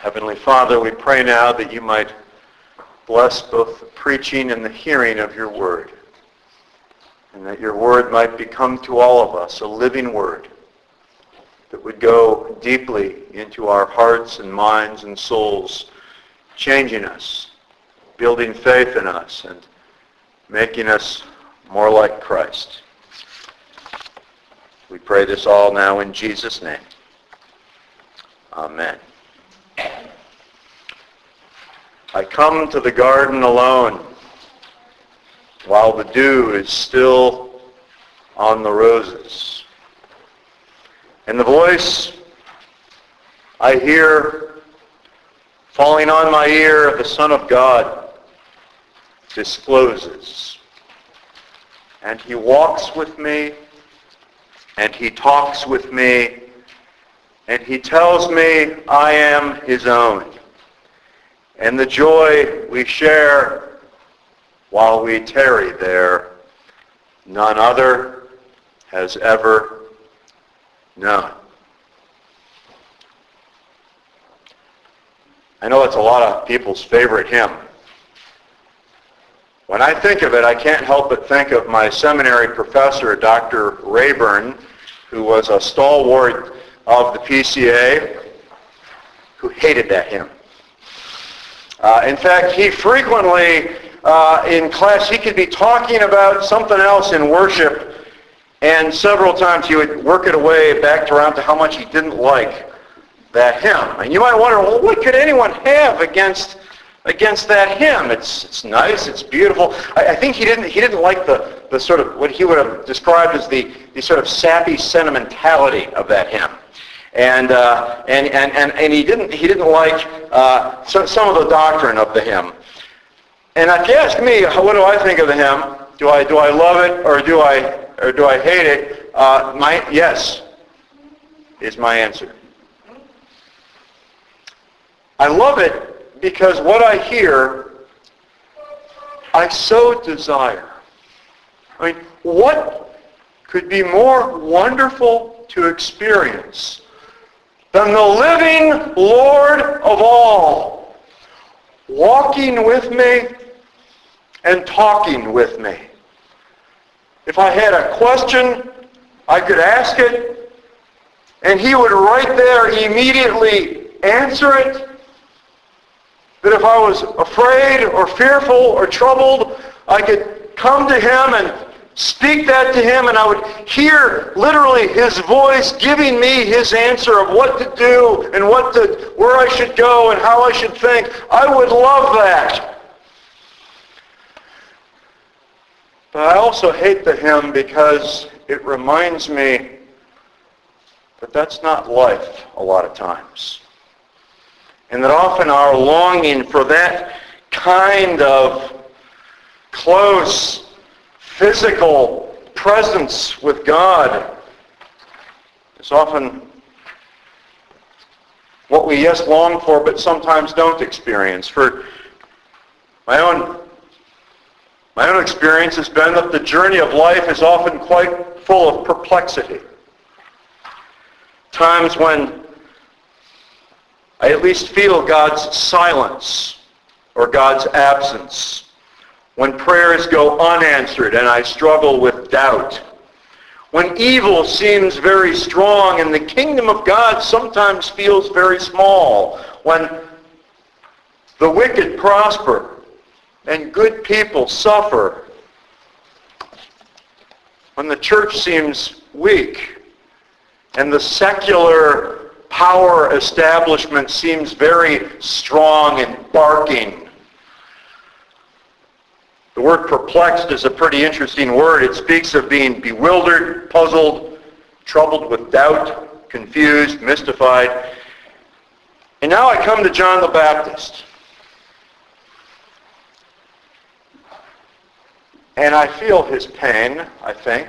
Heavenly Father, we pray now that you might bless both the preaching and the hearing of your word, and that your word might become to all of us a living word that would go deeply into our hearts and minds and souls, changing us, building faith in us, and making us more like Christ. We pray this all now in Jesus' name. Amen. I come to the garden alone while the dew is still on the roses. And the voice I hear falling on my ear of the Son of God discloses. And he walks with me, and he talks with me, and he tells me I am his own. And the joy we share while we tarry there, none other has ever known. I know it's a lot of people's favorite hymn. When I think of it, I can't help but think of my seminary professor, Dr. Rayburn, who was a stalwart of the PCA, who hated that hymn. In fact, he frequently, in class, he could be talking about something else in worship, and several times he would work it away back around to how much he didn't like that hymn. And you might wonder, well, what could anyone have against that hymn? It's nice, it's beautiful. I think he didn't like the sort of what he would have described as the sort of sappy sentimentality of that hymn. And he didn't like some of the doctrine of the hymn. And if you ask me, what do I think of the hymn? Do I love it or do I hate it? My yes is my answer. I love it because what I hear, I so desire. I mean, what could be more wonderful to experience than the living Lord of all, walking with me and talking with me? If I had a question, I could ask it, and he would right there immediately answer it. That if I was afraid or fearful or troubled, I could come to him and speak that to him, and I would hear literally his voice giving me his answer of what to do and where I should go and how I should think. I would love that. But I also hate the hymn because it reminds me that that's not life a lot of times. And that often our longing for that kind of close, physical presence with God is often what we, yes, long for, but sometimes don't experience. For my own experience has been that the journey of life is often quite full of perplexity. Times when I at least feel God's silence or God's absence. When prayers go unanswered and I struggle with doubt. When evil seems very strong and the kingdom of God sometimes feels very small. When the wicked prosper and good people suffer. When the church seems weak and the secular power establishment seems very strong and barking. The word perplexed is a pretty interesting word. It speaks of being bewildered, puzzled, troubled with doubt, confused, mystified. And now I come to John the Baptist. And I feel his pain, I think.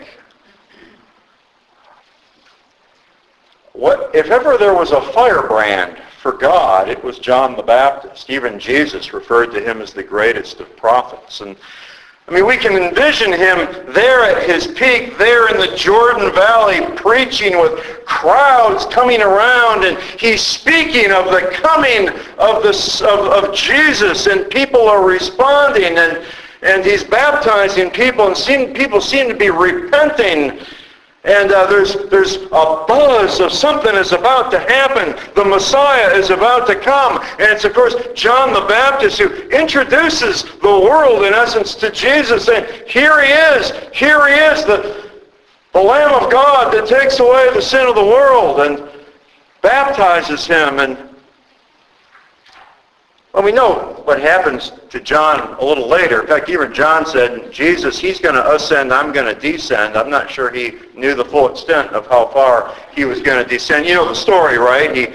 If ever there was a firebrand for God, it was John the Baptist. Even Jesus referred to him as the greatest of prophets. And I mean, we can envision him there at his peak, there in the Jordan Valley, preaching with crowds coming around, and he's speaking of the coming of Jesus, and people are responding, and he's baptizing people, and people seem to be repenting. And there's a buzz of something is about to happen. The Messiah is about to come. And it's, of course, John the Baptist who introduces the world, in essence, to Jesus. And here he is, the Lamb of God that takes away the sin of the world, and baptizes him. And well, we know what happens to John a little later. In fact, even John said, Jesus, he's going to ascend, I'm going to descend. I'm not sure he knew the full extent of how far he was going to descend. You know the story, right?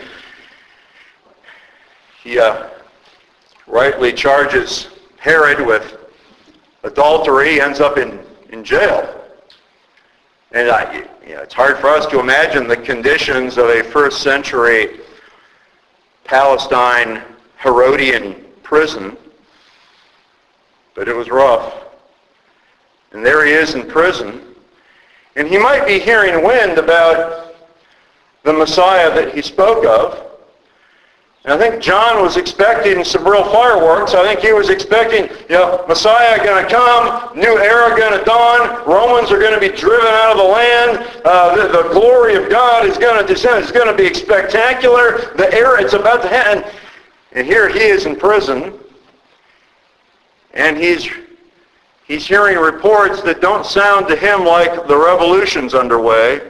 He rightly charges Herod with adultery, ends up in jail. And it's hard for us to imagine the conditions of a first century Palestine Herodian prison, but it was rough. And there he is in prison, and he might be hearing wind about the Messiah that he spoke of. And I think John was expecting some real fireworks. I think he was expecting, Messiah going to come, new era going to dawn, Romans are going to be driven out of the land, the glory of God is going to descend, it's going to be spectacular, the era, it's about to happen. And here he is in prison, and he's hearing reports that don't sound to him like the revolution's underway.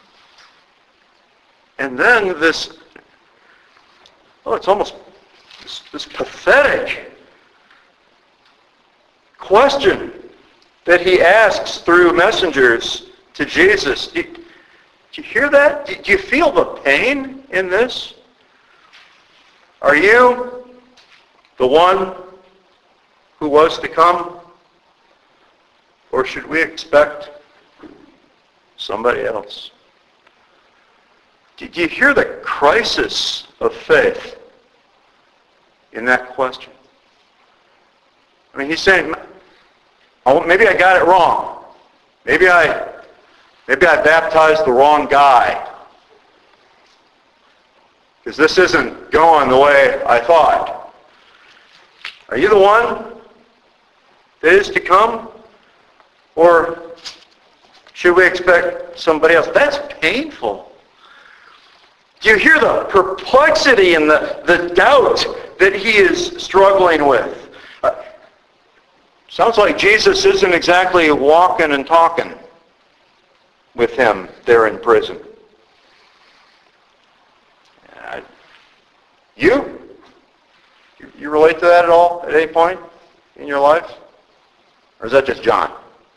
And then it's almost this pathetic question that he asks through messengers to Jesus. Do you hear that? Do you feel the pain in this? Are you the one who was to come? Or should we expect somebody else? Do you hear the crisis of faith in that question? I mean, he's saying, maybe I got it wrong. Maybe I baptized the wrong guy. Because this isn't going the way I thought. Are you the one that is to come? Or should we expect somebody else? That's painful. Do you hear the perplexity and the doubt that he is struggling with? Sounds like Jesus isn't exactly walking and talking with him there in prison. You relate to that at all at any point in your life? Or is that just John?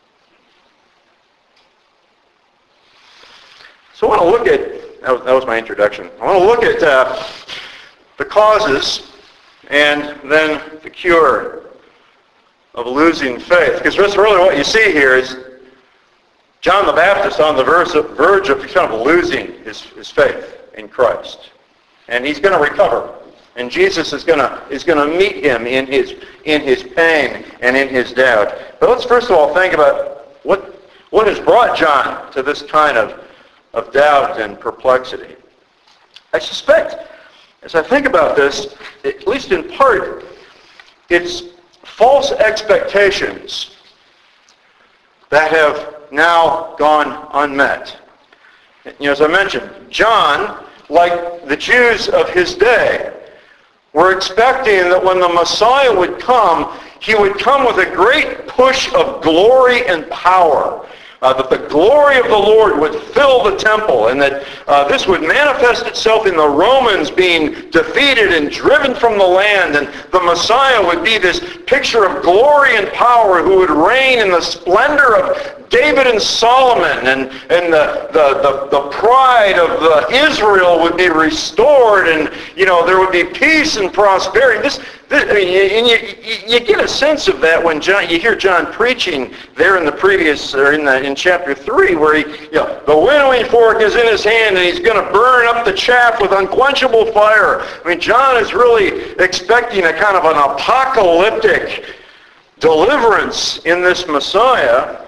So I want to look at, that was my introduction. I want to look at the causes and then the cure of losing faith. Because that's really what you see here is John the Baptist on the verge of kind of losing his faith in Christ. And he's going to recover. And Jesus is going to meet him in his pain and in his doubt. But let's first of all think about what has brought John to this kind of doubt and perplexity. I suspect, as I think about this, at least in part, it's false expectations that have now gone unmet. As I mentioned, John, like the Jews of his day, were expecting that when the Messiah would come, he would come with a great push of glory and power. That the glory of the Lord would fill the temple, and that this would manifest itself in the Romans being defeated and driven from the land, and the Messiah would be this picture of glory and power who would reign in the splendor of David and Solomon, and the pride of Israel would be restored, and there would be peace and prosperity. You get a sense of that when you hear John preaching there in the previous, or in chapter 3, where the winnowing fork is in his hand and he's going to burn up the chaff with unquenchable fire. John is really expecting a kind of an apocalyptic deliverance in this Messiah,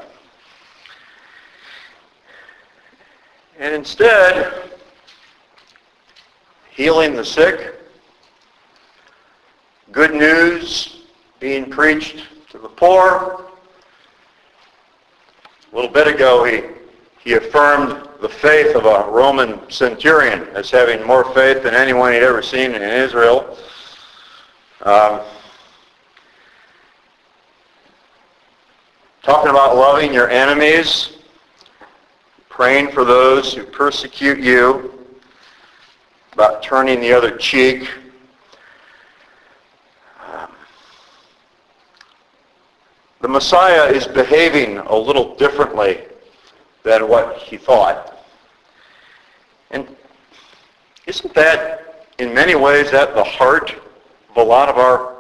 and instead healing the sick, good news being preached to the poor. A little bit ago he affirmed the faith of a Roman centurion as having more faith than anyone he'd ever seen in Israel. Talking about loving your enemies, praying for those who persecute you, about turning the other cheek. The Messiah is behaving a little differently than what he thought. And isn't that, in many ways, at the heart of a lot of our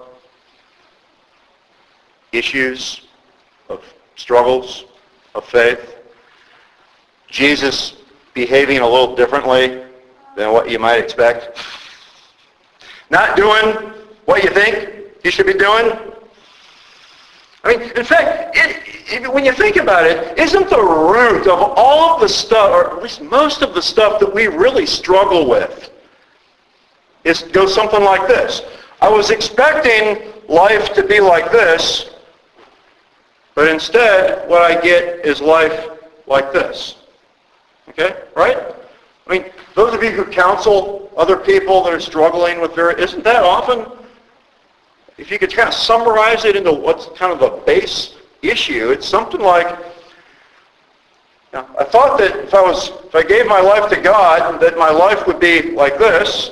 issues, of struggles, of faith? Jesus behaving a little differently than what you might expect. Not doing what you think he should be doing. I mean, in fact, when you think about it, isn't the root of all of the stuff, or at least most of the stuff that we really struggle with, goes something like this. I was expecting life to be like this, but instead what I get is life like this. Okay? Right? I mean, those of you who counsel other people that are struggling with isn't that often, if you could kind of summarize it into what's kind of the base issue, it's something like, I thought that if I gave my life to God, that my life would be like this,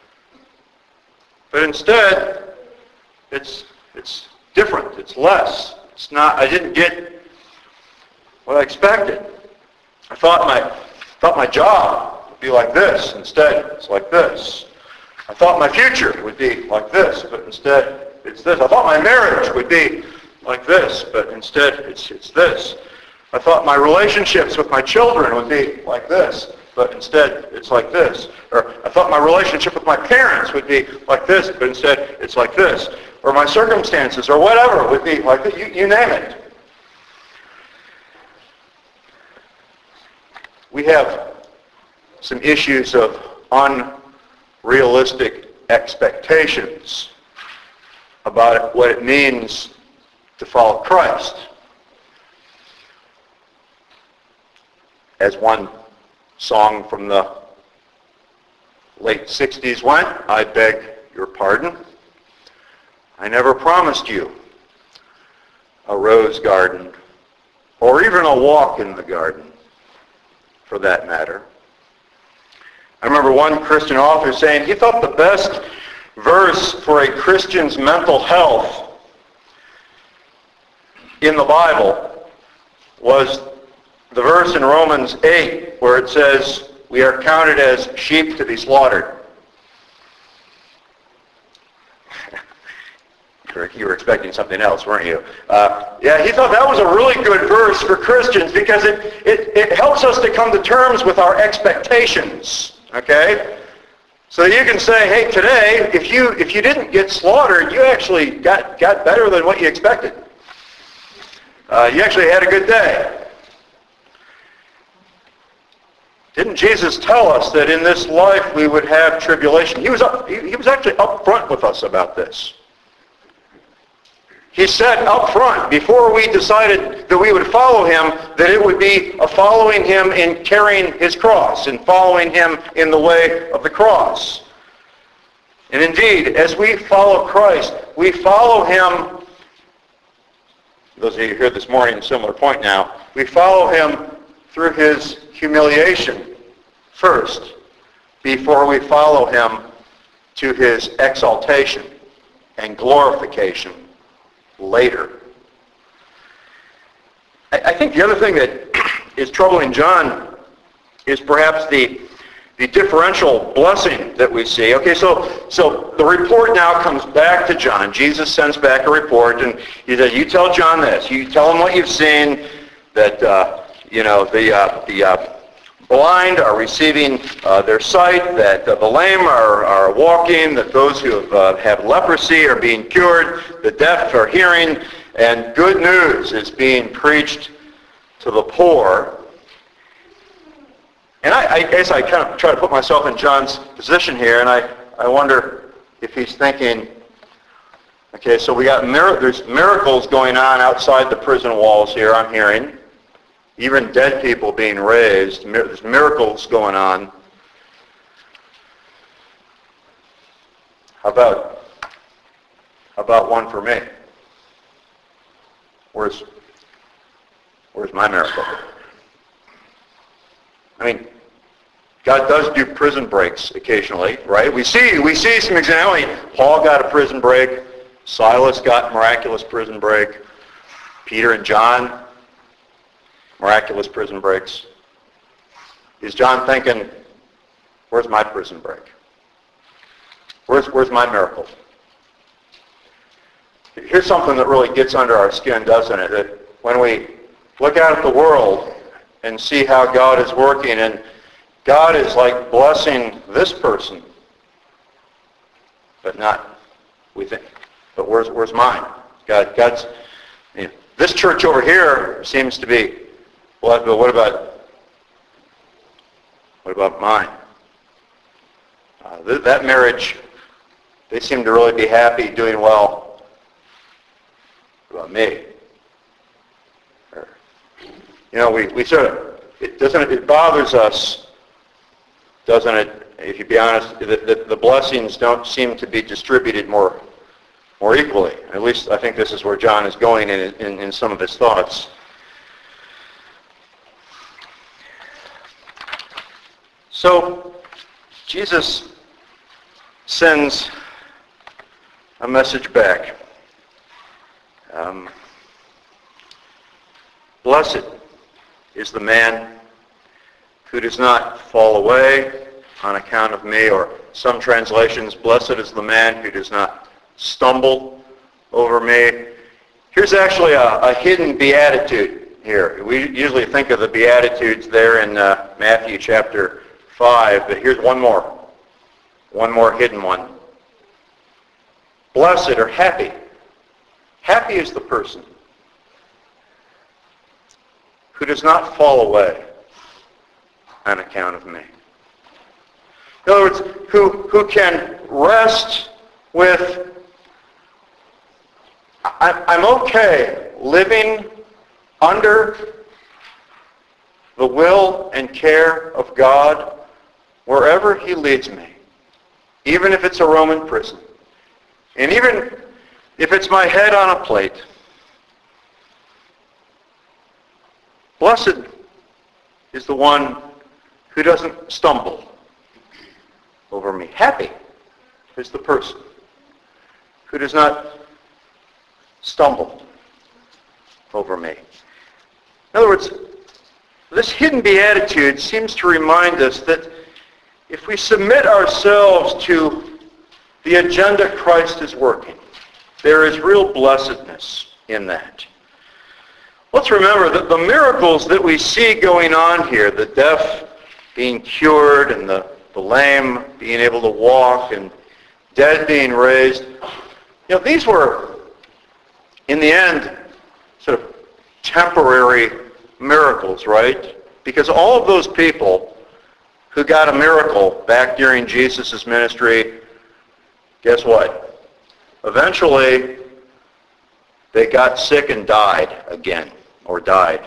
but instead, it's different, it's less. It's not, I didn't get what I expected. I thought my job would be like this, instead it's like this. I thought my future would be like this, but instead it's this. I thought my marriage would be like this, but instead it's this. I thought my relationships with my children would be like this, but instead it's like this. Or I thought my relationship with my parents would be like this, but instead it's like this. Or my circumstances or whatever would be like this. You name it. We have some issues of unrealistic expectations about what it means to follow Christ. As one song from the late 60s went, I beg your pardon. I never promised you a rose garden or even a walk in the garden, for that matter. I remember one Christian author saying he thought the best verse for a Christian's mental health in the Bible was the verse in Romans 8 where it says, we are counted as sheep to be slaughtered. You were expecting something else, weren't you? Yeah, he thought that was a really good verse for Christians because it helps us to come to terms with our expectations. Okay? So you can say, hey, today, if you didn't get slaughtered, you actually got better than what you expected. You actually had a good day. Didn't Jesus tell us that in this life we would have tribulation? He was actually up front with us about this. He said up front, before we decided that we would follow him, that it would be a following him in carrying his cross and following him in the way of the cross. And indeed, as we follow Christ, we follow him, those of you here this morning, a similar point now, we follow him through his humiliation first, before we follow him to his exaltation and glorification later. I think the other thing that is troubling John is perhaps the differential blessing that we see. Okay, so the report now comes back to John. Jesus sends back a report, and he says, you tell John this. You tell him what you've seen, that the blind are receiving their sight, that the lame are walking, that those who have leprosy are being cured, the deaf are hearing, and good news is being preached to the poor. And I guess I kind of try to put myself in John's position here, and I wonder if he's thinking, okay, so we got there's miracles going on outside the prison walls here, I'm hearing. Even dead people being raised. There's miracles going on. How about one for me? Where's my miracle? I mean, God does do prison breaks occasionally, right? We see some examples. Paul got a prison break. Silas got miraculous prison break. Peter and John, miraculous prison breaks. Is John thinking, where's my prison break? Where's my miracle? Here's something that really gets under our skin, doesn't it? That when we look out at the world and see how God is working, and God is like blessing this person, but not, we think, but where's mine? God's, this church over here seems to be, but what about mine? That marriage, they seem to really be happy, doing well. What about me? We sort of, it bothers us, doesn't it, if you be honest, that the blessings don't seem to be distributed more equally. At least I think this is where John is going in some of his thoughts. So Jesus sends a message back. Blessed is the man who does not fall away on account of me, or some translations, blessed is the man who does not stumble over me. Here's actually a hidden beatitude here. We usually think of the Beatitudes there in Matthew chapter 5, but here's one more hidden one. Blessed or happy. Happy is the person who does not fall away on account of me. In other words, who can rest with, I'm okay living under the will and care of God wherever he leads me, even if it's a Roman prison, and even if it's my head on a plate. Blessed is the one who doesn't stumble over me. Happy is the person who does not stumble over me. In other words, this hidden beatitude seems to remind us that if we submit ourselves to the agenda Christ is working, there is real blessedness in that. Let's remember that the miracles that we see going on here, the deaf being cured and the lame being able to walk and dead being raised, these were, in the end, sort of temporary miracles, right? Because all of those people who got a miracle back during Jesus' ministry, guess what? Eventually, they got sick and died again, or died.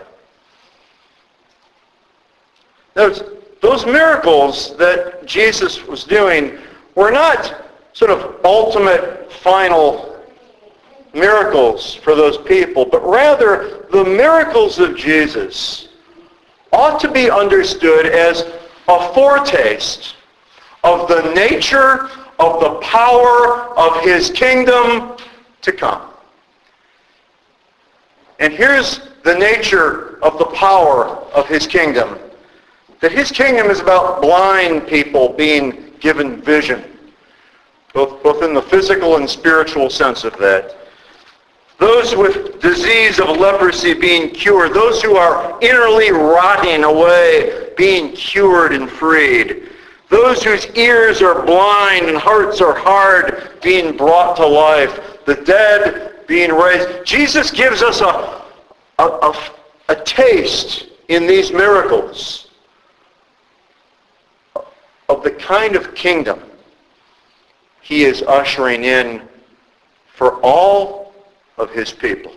Those miracles that Jesus was doing were not sort of ultimate, final miracles for those people, but rather the miracles of Jesus ought to be understood as a foretaste of the nature of the power of his kingdom to come. And here's the nature of the power of his kingdom. That his kingdom is about blind people being given vision, both in the physical and spiritual sense of that. Those with disease of leprosy being cured. Those who are innerly rotting away being cured and freed. Those whose ears are blind and hearts are hard being brought to life. The dead being raised. Jesus gives us a taste in these miracles of the kind of kingdom he is ushering in for all of his people.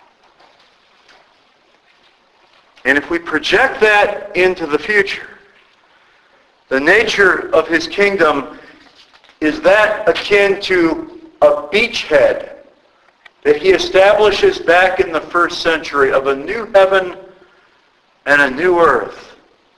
And if we project that into the future, the nature of his kingdom is that akin to a beachhead that he establishes back in the first century of a new heaven and a new earth.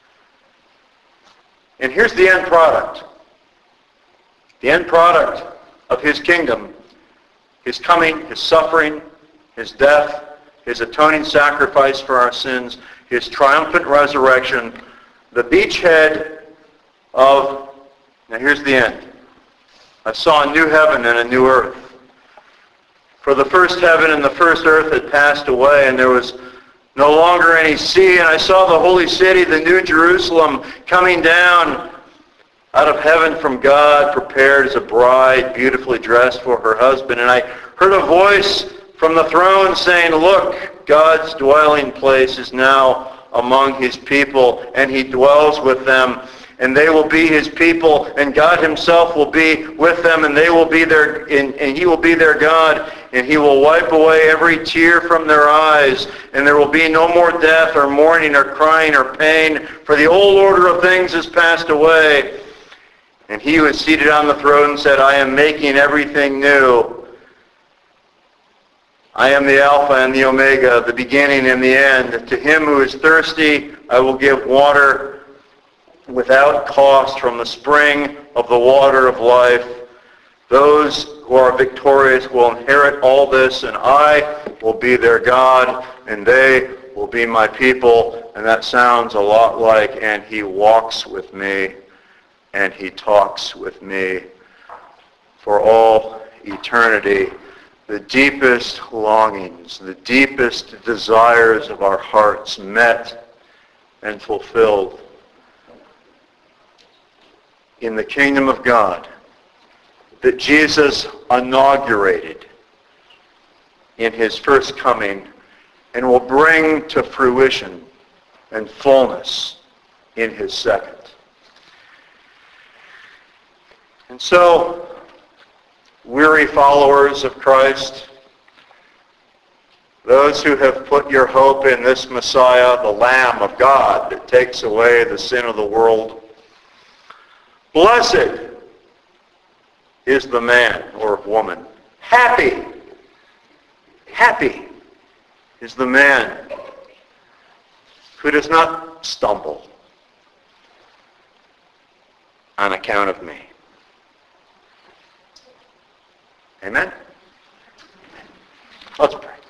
And here's the end product. The end product of his kingdom, his coming, his suffering, his death, his atoning sacrifice for our sins, his triumphant resurrection, the beachhead of, now here's the end. I saw a new heaven and a new earth. For the first heaven and the first earth had passed away, and there was no longer any sea. And I saw the holy city, the new Jerusalem, coming down out of heaven from God, prepared as a bride, beautifully dressed for her husband. And I heard a voice from the throne saying, "Look, God's dwelling place is now among his people, and he dwells with them. And they will be his people, and God himself will be with them, and they will be their, and he will be their God, and he will wipe away every tear from their eyes, and there will be no more death or mourning or crying or pain, for the old order of things has passed away." And he who is seated on the throne said, "I am making everything new. I am the Alpha and the Omega, the beginning and the end. To him who is thirsty, I will give water without cost from the spring of the water of life. Those who are victorious will inherit all this, and I will be their God, and they will be my people." And that sounds a lot like, "And he walks with me, and he talks with me for all eternity." The deepest longings, the deepest desires of our hearts met and fulfilled in the kingdom of God that Jesus inaugurated in his first coming and will bring to fruition and fullness in his second. And so, weary followers of Christ, those who have put your hope in this Messiah, the Lamb of God that takes away the sin of the world, blessed is the man or woman. Happy is the man who does not stumble on account of me. Amen? Let's pray.